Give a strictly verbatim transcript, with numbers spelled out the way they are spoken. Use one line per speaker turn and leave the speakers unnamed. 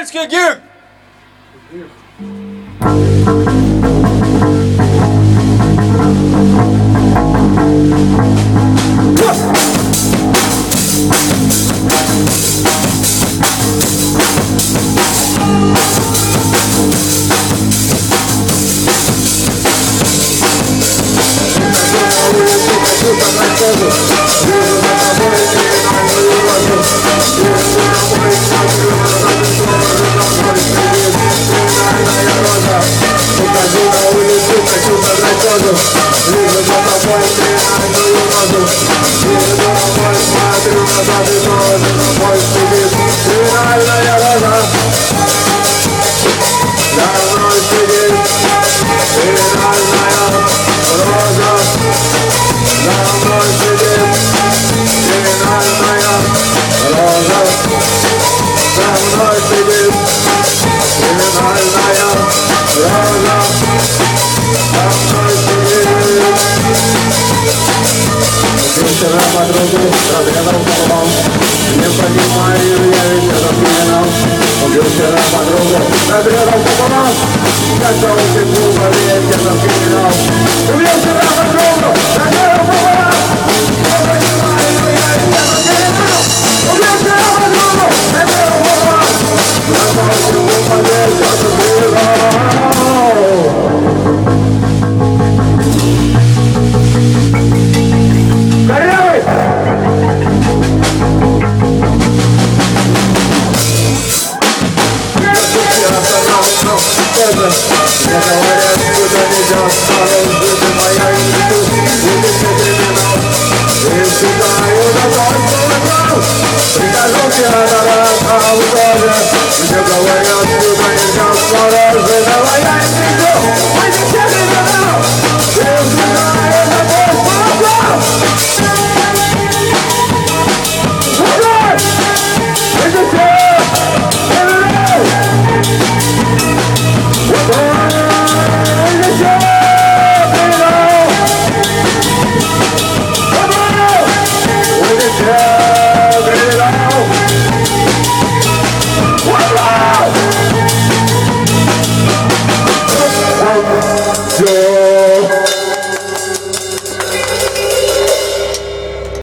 Хмельницький гімн!
Подругу, разрезал пополам. Не понимаю, я ведь это пьяном. Убил вчера подругу, разрезал пополам. Когда убегу, поверь, я там криминал. Убил вчера подругу, разрезал пополам. Не понимаю, я ведь это пьяном. Убил вчера подругу, разрезал пополам. Когда убегу, поверь, я там криминал. Я говорят, куда нельзя оставить, жизнь моя и иду, будет все криминал. И считаю, за то, что выбрал, прихожу вчера на раз, а в итоге мне говорят, куда нельзя оставить, жизнь моя и иду, будет все криминал. И считаю, за то, что выбрал. Угад! Это все! Криминал! Wow!